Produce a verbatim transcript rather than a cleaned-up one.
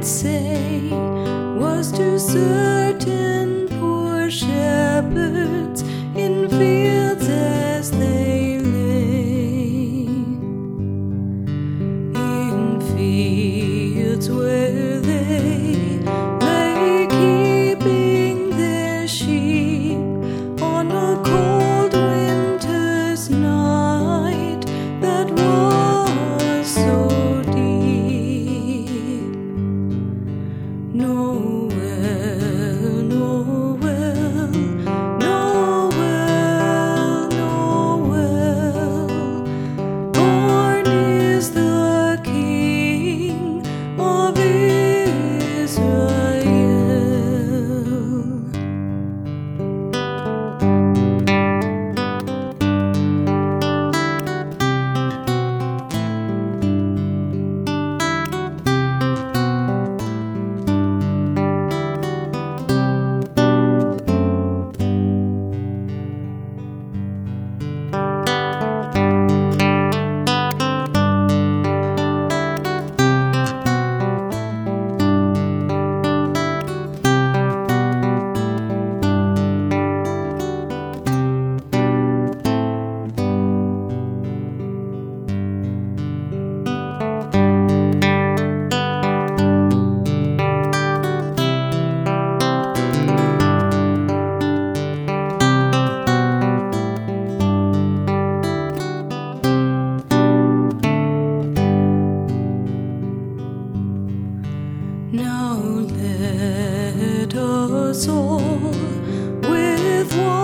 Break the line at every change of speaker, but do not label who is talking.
might say was to certain poor shepherds in fields as they lay, in fields where they lay keeping their sheep on a cold winter's night that was so deep. Noel, Noel, Noel, Noel, born is the King of Israel. Now let us all with one